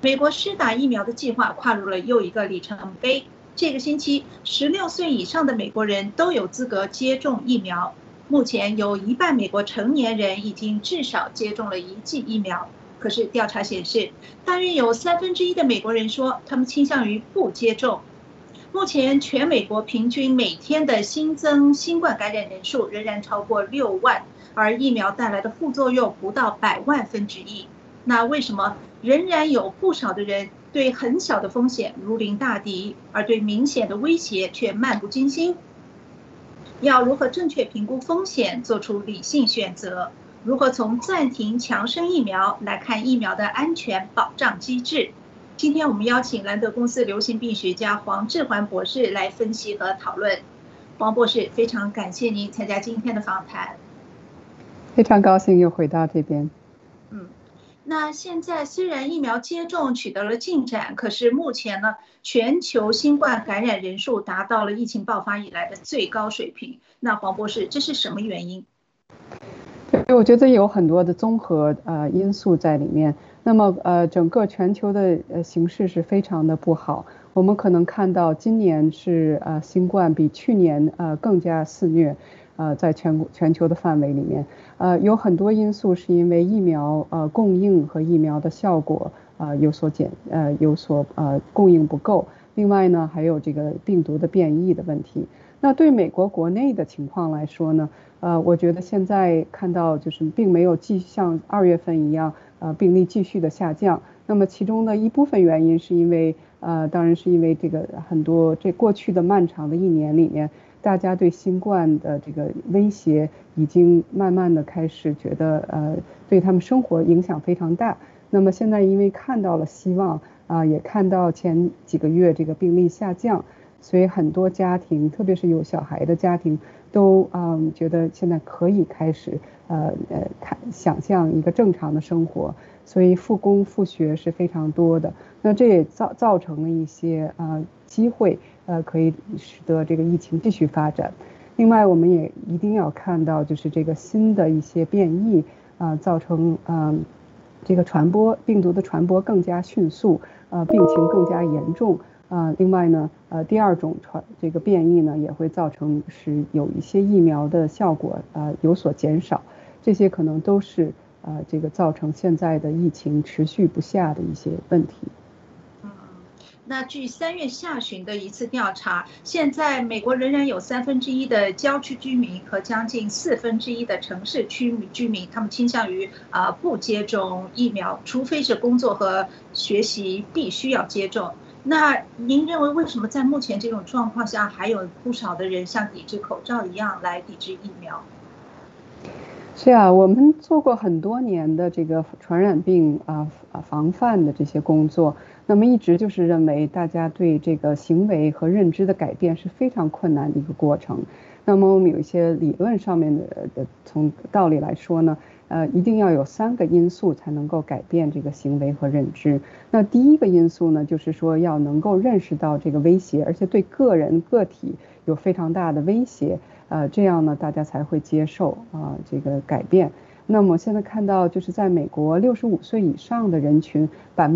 美国施打疫苗的计划跨入了又一个里程碑。这个星期，16岁以上的美国人都有资格接种疫苗。目前有一半美国成年人已经至少接种了1剂疫苗。可是调查显示，大约有1/3的美国人说他们倾向于不接种。目前全美国平均每天的新增新冠感染人数仍然超过6万，而疫苗带来的副作用不到100万分之一。那为什么仍然有不少的人对很小的风险如临大敌，而对明显的威胁却漫不经心？要如何正确评估风险，做出理性选择？如何从暂停强生疫苗来看疫苗的安全保障机制？今天我们邀请兰德公司流行病学家黄志环博士来分析和讨论。黄博士，非常感谢您参加今天的访谈。 非常高兴又回到这边。 那现在虽然疫苗接种取得了进展，可是目前呢，全球新冠感染人数达到了疫情爆发以来的最高水平。那黄博士，这是什么原因？ 对，我觉得有很多的综合因素在里面。那么整个全球的形势是非常的不好。我们可能看到今年是新冠比去年更加肆虐。在全球的范围里面，有很多因素是因为疫苗供应和疫苗的效果有所供应不够。另外呢，还有这个病毒的变异的问题。那对美国国内的情况来说呢，我觉得现在看到就是并没有像2月份一样，病例继续的下降。那么其中的一部分原因是因为当然是因为这个很多过去的漫长的1年里面。大家对新冠的这个威胁已经慢慢的开始觉得对他们生活影响非常大。那么现在因为看到了希望也看到前几个月这个病例下降，所以很多家庭，特别是有小孩的家庭，都觉得现在可以开始想象一个正常的生活，所以复工复学是非常多的。那这也造成了一些机会。可以使得这个疫情继续发展。另外，我们也一定要看到，就是这个新的一些变异造成这个病毒的传播更加迅速，病情更加严重。另外呢，第2种这个变异呢，也会造成是有一些疫苗的效果有所减少。这些可能都是这个造成现在的疫情持续不下的一些问题。 那据3月下旬的一次调查，现在美国仍然有1/3的郊区居民和将近1/4的城市区居民，他们倾向于不接种疫苗，除非是工作和学习必须要接种。那您认为为什么在目前这种状况下，还有不少的人像抵制口罩一样来抵制疫苗？ 是啊，我们做过很多年的这个传染病防范的这些工作。那么一直就是认为大家对这个行为和认知的改变是非常困难的一个过程。那么我们有一些理论上面的从道理来说呢，一定要有3个因素才能够改变这个行为和认知。那第1个因素呢，就是说要能够认识到这个威胁，而且对个体有非常大的威胁，这样呢大家才会接受这个改变。那么现在看到，就是在美国65岁以上的人群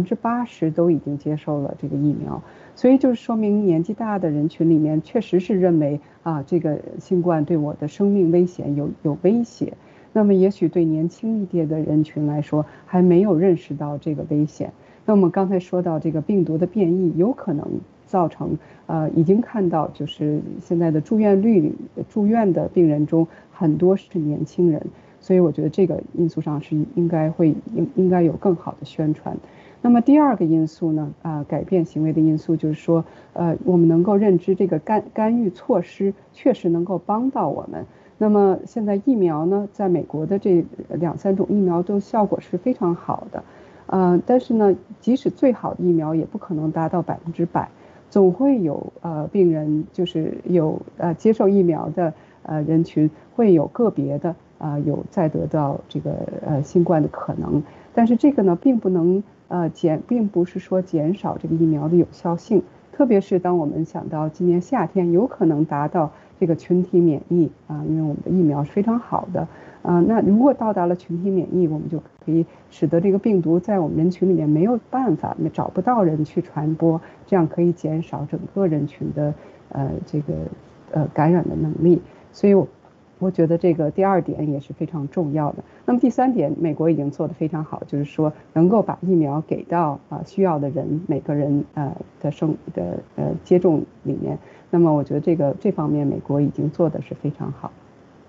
，80%都已经接受了这个疫苗，所以就是说明年纪大的人群里面确实是认为这个新冠对我的生命危险有威胁。那么也许对年轻一点的人群来说，还没有认识到这个危险。那我们刚才说到这个病毒的变异，有可能造成已经看到就是现在的住院的病人中很多是年轻人。所以我觉得这个因素上是应该有更好的宣传。那么第2个因素呢，改变行为的因素就是说，我们能够认知这个干预措施确实能够帮到我们。那么现在疫苗呢，在美国的这2-3种疫苗都效果是非常好的，但是呢，即使最好的疫苗也不可能达到100%，总会有病人就是有接受疫苗的人群会有个别的。有再得到这个新冠的可能，但是这个呢，并不是说减少这个疫苗的有效性，特别是当我们想到今年夏天有可能达到这个群体免疫因为我们的疫苗是非常好的， 那如果到达了群体免疫，我们就可以使得这个病毒在我们人群里面没有办法，找不到人去传播，这样可以减少整个人群的感染的能力。所以我觉得这个第2点也是非常重要的。那么第3点，美国已经做得非常好，就是说能够把疫苗给到需要的人，每个人接种里面。那么我觉得这方面美国已经做的是非常好。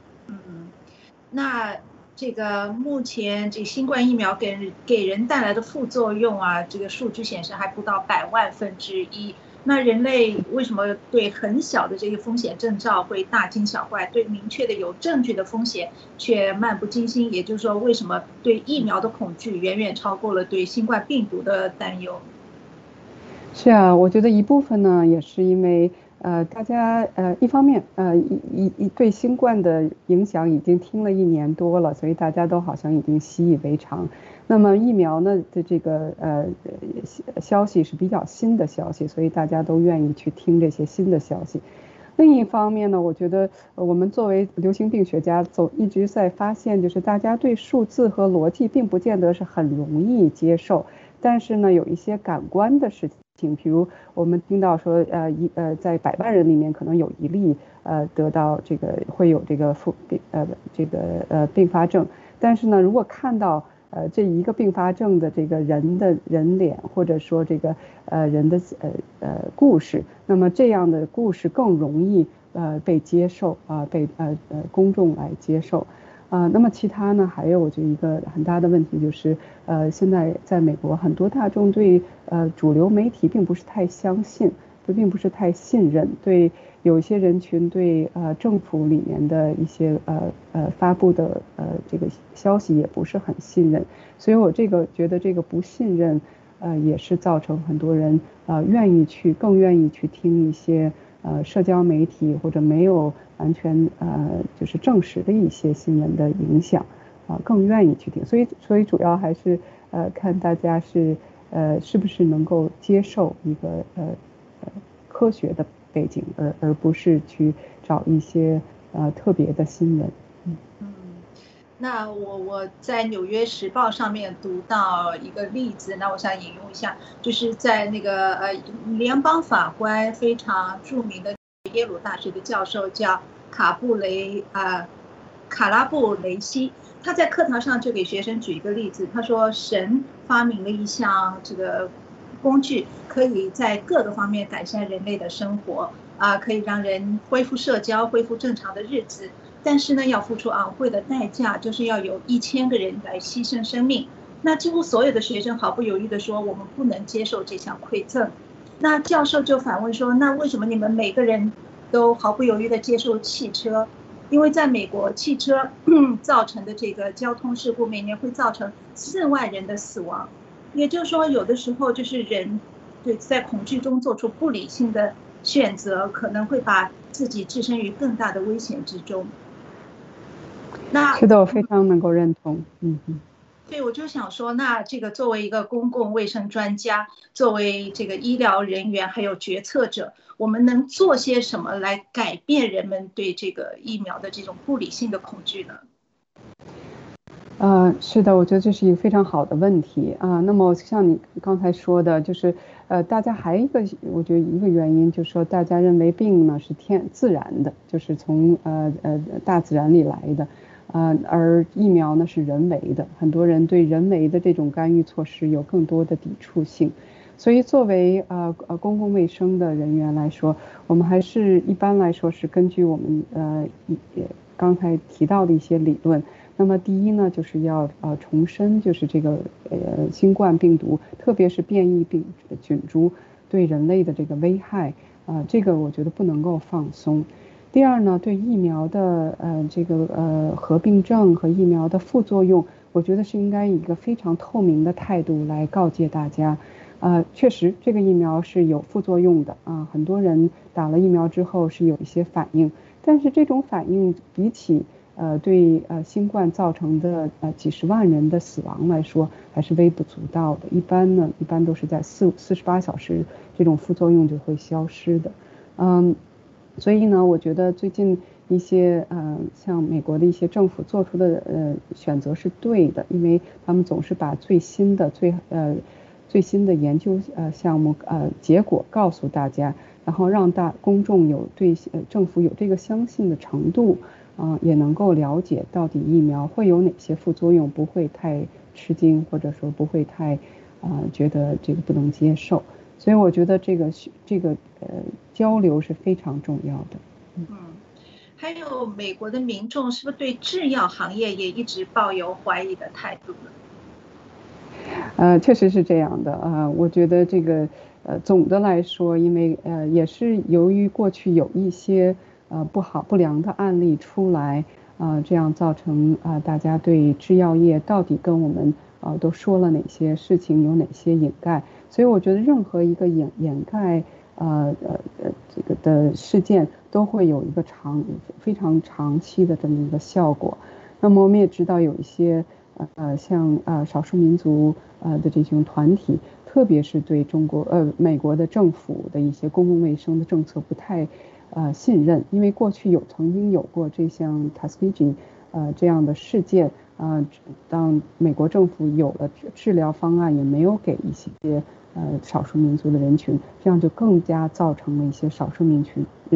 那这个目前这新冠疫苗给人带来的副作用啊，这个数据显示还不到100万分之一。那人类为什么对很小的这个风险征兆会大惊小怪，对明确的有证据的风险却漫不经心？也就是说，为什么对疫苗的恐惧远远超过了对新冠病毒的担忧？ 是啊，我觉得一部分呢也是因为大家一方面对新冠的影响已经听了1年多了，所以大家都好像已经习以为常。那么疫苗呢的这个消息是比较新的消息，所以大家都愿意去听这些新的消息。另一方面呢，我觉得我们作为流行病学家，一直在发现，就是大家对数字和逻辑并不见得是很容易接受，但是呢，有一些感官的事情，比如我们听到说，在100万人里面可能有1例得到会有这个并发症，但是呢，如果看到这一个并发症的这个人脸，或者说这个人的故事，那么这样的故事更容易被接受被公众来接受。那么其他呢，还有我觉得一个很大的问题就是，现在在美国很多大众对主流媒体并不是太相信，并不是太信任，对有一些人群对政府里面的一些发布的这个消息也不是很信任，所以我觉得这个不信任也是造成很多人更愿意去听一些社交媒体或者没有完全就是证实的一些新闻的影响更愿意去听，所以主要还是看大家是不是能够接受一个科学的背景，而不是去找一些特别的新闻。 那我在《纽约时报》上面读到一个例子，那我想引用一下，就是在那个联邦法官非常著名的耶鲁大学的教授叫卡拉布雷西，他在课堂上就给学生举一个例子，他说神发明了一项这个工具，可以在各个方面改善人类的生活可以让人恢复社交，恢复正常的日子。但是呢，要付出昂贵的代价，就是要有1000个人来牺牲生命。那几乎所有的学生毫不犹豫地说，我们不能接受这项馈赠。那教授就反问说，那为什么你们每个人都毫不犹豫地接受汽车？因为在美国，汽车造成的这个交通事故每年会造成4万人的死亡。也就是说，有的时候就是人在恐惧中做出不理性的选择，可能会把自己置身于更大的危险之中。 是的，我非常能够认同。 对，我就想说，那这个作为一个公共卫生专家，作为这个医疗人员还有决策者，我们能做些什么来改变人们对这个疫苗的这种不理性的恐惧呢？ 是的，我觉得这是一个非常好的问题那么像你刚才说的，就是大家还我觉得一个原因就是说，大家认为病呢是自然的，就是从大自然里来的。而疫苗呢是人为的，很多人对人为的这种干预措施有更多的抵触性，所以作为公共卫生的人员来说，我们还是一般来说是根据我们刚才提到的一些理论。那么第一呢，就是要重申，就是这个新冠病毒，特别是变异菌株对人类的这个危害这个我觉得不能够放松。第二呢，对疫苗的合并症和疫苗的副作用，我觉得是应该以一个非常透明的态度来告诫大家。确实这个疫苗是有副作用的很多人打了疫苗之后是有一些反应，但是这种反应比起对新冠造成的几十万人的死亡来说，还是微不足道的。一般都是在48小时，这种副作用就会消失的。所以呢，我觉得最近一些像美国的一些政府做出的选择是对的，因为他们总是把最新的研究项目结果告诉大家，然后让公众有对政府有这个相信的程度，也能够了解到底疫苗会有哪些副作用，不会太吃惊，或者说不会太觉得这个不能接受。所以我觉得这个交流是非常重要的。 还有美国的民众是不是对制药行业也一直抱有怀疑的态度呢？ 确实是这样的啊，我觉得这个总的来说，因为也是由于过去有一些不良的案例出来这样造成大家对制药业到底跟我们都说了哪些事情，有哪些掩盖，所以我觉得任何一个掩盖这个的事件都会有一个非常长期的这么一个效果。那么我们也知道有一些像少数民族的这种团体，特别是对美国的政府的一些公共卫生的政策不太信任，因为过去曾经有过这项 Tuskegee 这样的事件当美国政府有了治疗方案，也没有给一些少数民族的人群，这样就更加造成了一些少数民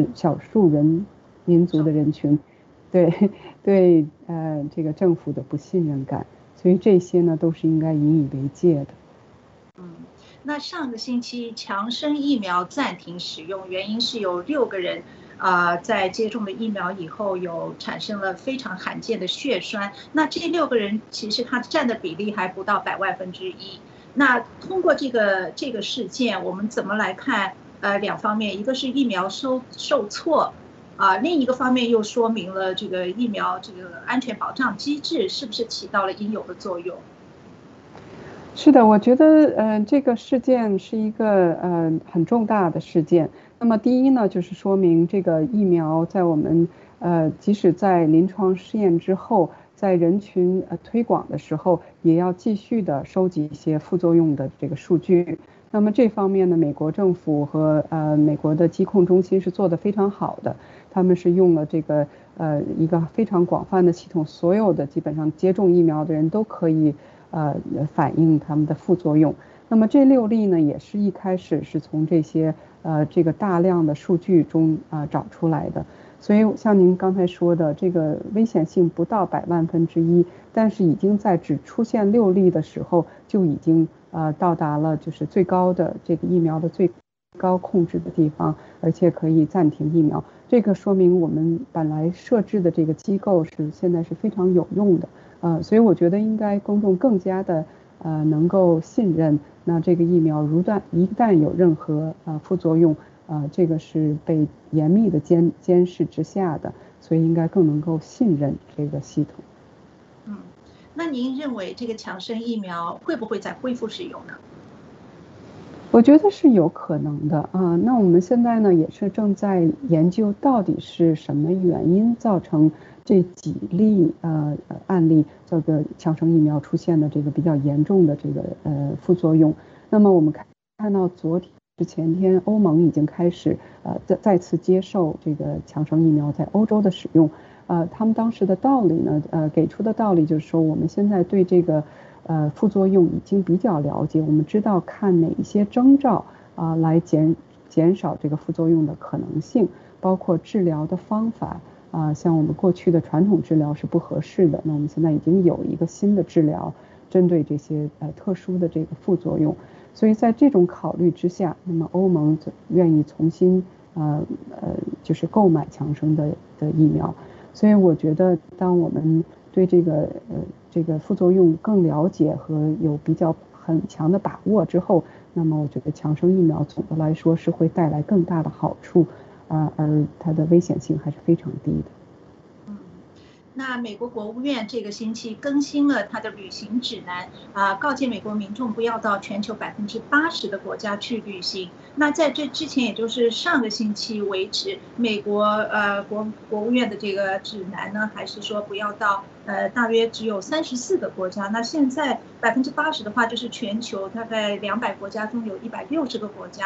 族的人群对这个政府的不信任感，所以这些呢都是应该引以为戒的。 那上个星期强生疫苗暂停使用，原因是有6个人在接种了疫苗以后产生了非常罕见的血栓。那这6个人其实他占的比例还不到1/1000。那通过这个事件，我们怎么来看2方面？一个是疫苗受挫另一个方面又说明了这个疫苗这个安全保障机制是不是起到了应有的作用？ 是的，我觉得这个事件是一个很重大的事件。那么第一呢，就是说明这个疫苗在我们即使在临床试验之后，在人群推广的时候，也要继续的收集一些副作用的这个数据。那么这方面呢，美国政府和美国的疾控中心是做得非常好的，他们是用了这个一个非常广泛的系统，所有的基本上接种疫苗的人都可以反映他们的副作用。那么这6例呢，也是一开始是从这个大量的数据中找出来的。所以像您刚才说的，这个危险性不到1/1000，但是已经在只出现6例的时候，就已经到达了就是最高的这个疫苗的最高控制的地方，而且可以暂停疫苗。这个说明我们本来设置的这个机构现在是非常有用的。所以我觉得应该公众更加的能够信任。那这个疫苗一旦有任何副作用，这个是被严密的监视之下的，所以应该更能够信任这个系统。 那您认为这个强生疫苗会不会再恢复使用呢？ 我觉得是有可能的那我们现在呢也是正在研究到底是什么原因造成这几例案例这个强生疫苗出现的这个比较严重的这个副作用。那么我们看到前天欧盟已经开始再次接受这个强生疫苗在欧洲的使用。他们当时的道理呢给出的道理就是说，我们现在对这个副作用已经比较了解，我们知道看哪一些征兆来减少这个副作用的可能性，包括治疗的方法像我们过去的传统治疗是不合适的，那我们现在已经有一个新的治疗针对这些特殊的这个副作用。所以在这种考虑之下，那么欧盟愿意重新就是购买强生的疫苗。所以我觉得当我们对这个副作用更了解和有比较很强的把握之后，那么我觉得强生疫苗总的来说是会带来更大的好处而它的危险性还是非常低的。 那美国国务院这个星期更新了它的旅行指南告诫美国民众不要到全球80%的国家去旅行。那在这之前，也就是上个星期为止，美国国务院的这个指南呢，还是说不要到大约只有34个国家。那现在80%的话，就是全球大概200国家中有160个国家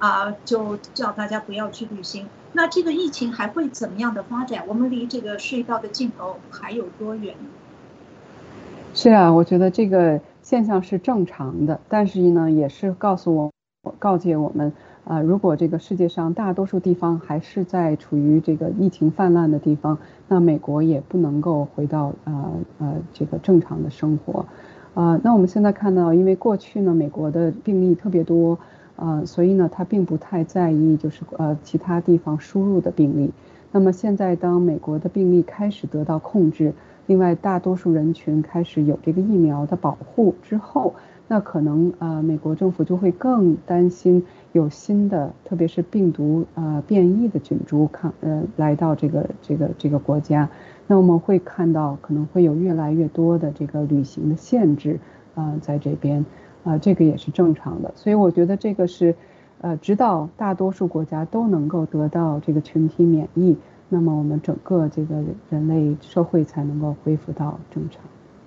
就叫大家不要去旅行。那这个疫情还会怎么样的发展？我们离这个隧道的尽头还有多远呢？ 是啊，我觉得这个现象是正常的，但是呢，也是告诫我们，如果这个世界上大多数地方还是在处于这个疫情泛滥的地方，那美国也不能够回到这个正常的生活。那我们现在看到，因为过去呢，美国的病例特别多，所以呢，他并不太在意就是其他地方输入的病例。那么现在当美国的病例开始得到控制，另外大多数人群开始有这个疫苗的保护之后，那可能美国政府就会更担心有新的，特别是病毒变异的菌株来到这个国家。那我们会看到可能会有越来越多的这个旅行的限制在这边这个也是正常的。所以我觉得这个是直到大多数国家都能够得到这个群体免疫，那么我们整个这个人类社会才能够恢复到正常。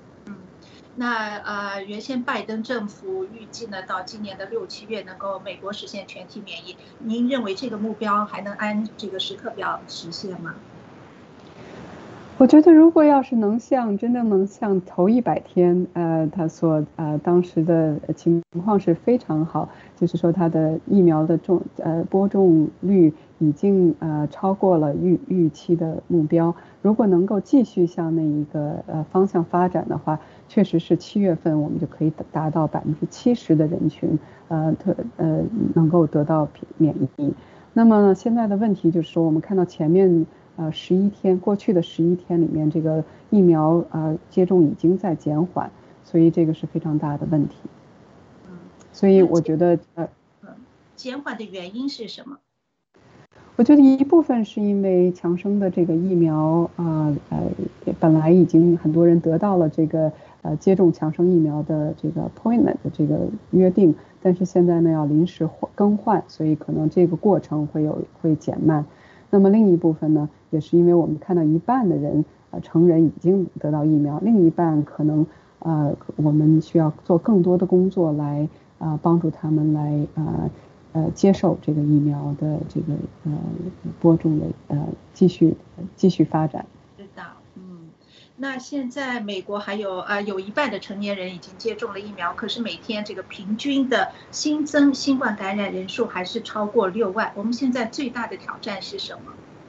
那原先拜登政府预计呢，到今年的6、7月能够美国实现全体免疫。您认为这个目标还能按这个时刻表实现吗？ 我觉得如果要是真正能像头100天，他当时的情况是非常好，就是说他的疫苗的播种率已经超过了预期的目标。如果能够继续向那一个方向发展的话，确实是7月份我们就可以达到70%的人群能够得到免疫。那么现在的问题就是说，我们看到前面过去的11天里面，这个疫苗接种已经在减缓，所以这个是非常大的问题。所以我觉得减缓的原因是什么？ 我觉得一部分是因为强生的这个疫苗本来已经很多人得到了这个接种强生疫苗的这个 appointment 的这个约定，但是现在呢要临时更换，所以可能这个过程会减慢。那么另一部分呢，也是因为我们看到一半的人成人已经得到疫苗，另一半可能我们需要做更多的工作来帮助他们来接受这个疫苗的这个播种的继续发展。 知道，那现在美国还有一半的成年人已经接种了疫苗，可是每天这个平均的新增新冠感染人数还是超过6万。我们现在最大的挑战是什么？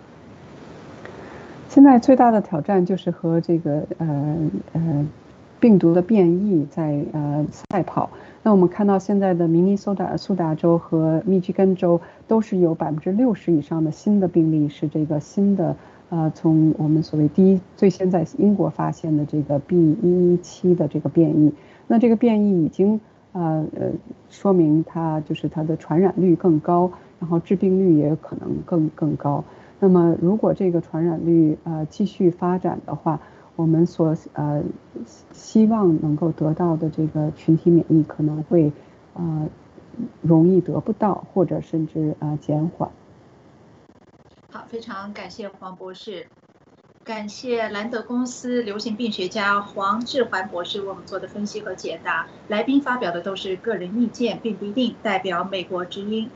现在最大的挑战就是和这个病毒的变异在赛跑。那我们看到现在的明尼苏达州和密歇根州都是有60%以上的新的病例是这个新的从我们所谓最先在英国发现的这个 B.1.1.7的这个变异。那这个变异已经说明它的传染率更高，然后致病率也可能更高。那么如果这个传染率继续发展的话，我们希望能够得到的这个群体免疫可能会容易得不到，或者甚至减缓。 好，非常感谢黄博士，感谢兰德公司流行病学家黄志环博士为我们做的分析和解答。来宾发表的都是个人意见，并不一定代表美国之音。